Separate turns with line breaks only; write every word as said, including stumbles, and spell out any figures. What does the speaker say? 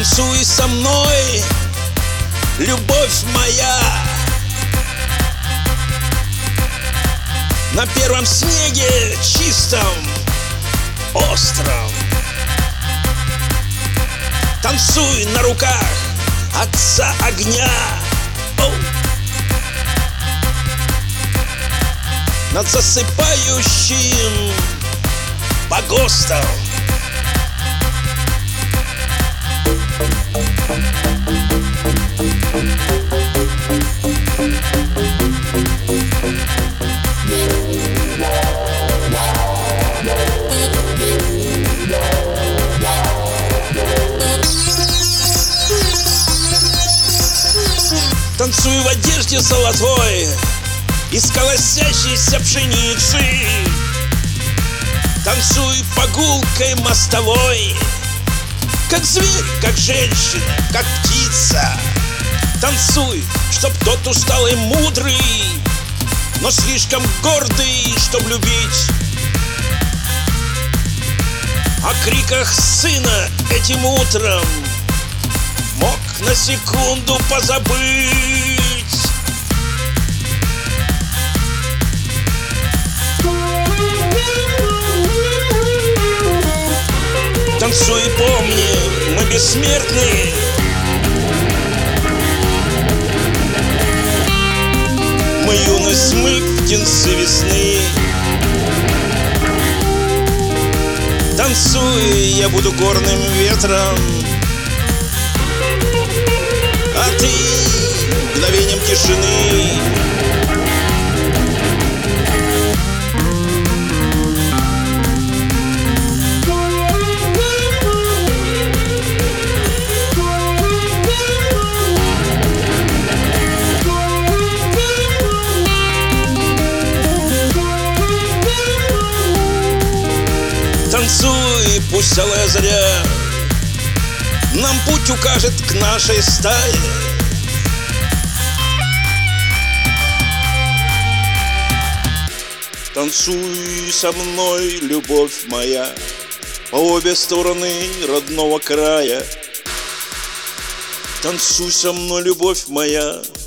Танцуй со мной, любовь моя, на первом снеге чистом, остром. Танцуй на руках отца огня. Оу. Над засыпающим погостом. Танцуй в одежде золотой из колосящейся пшеницы. Танцуй по гулкой мостовой, как зверь, как женщина, как птица. Танцуй, чтоб тот усталый мудрый, но слишком гордый, чтоб любить, о криках сына этим утром мог на секунду позабыть. Танцуй и помни, мы бессмертны. Мы юность, мы птенцы весны. Танцуй, я буду горным ветром, а ты мгновением тишины. Танцуй, пусть алая заря нам путь укажет к нашей стае. Танцуй со мной, любовь моя, по обе стороны родного края. Танцуй со мной, любовь моя,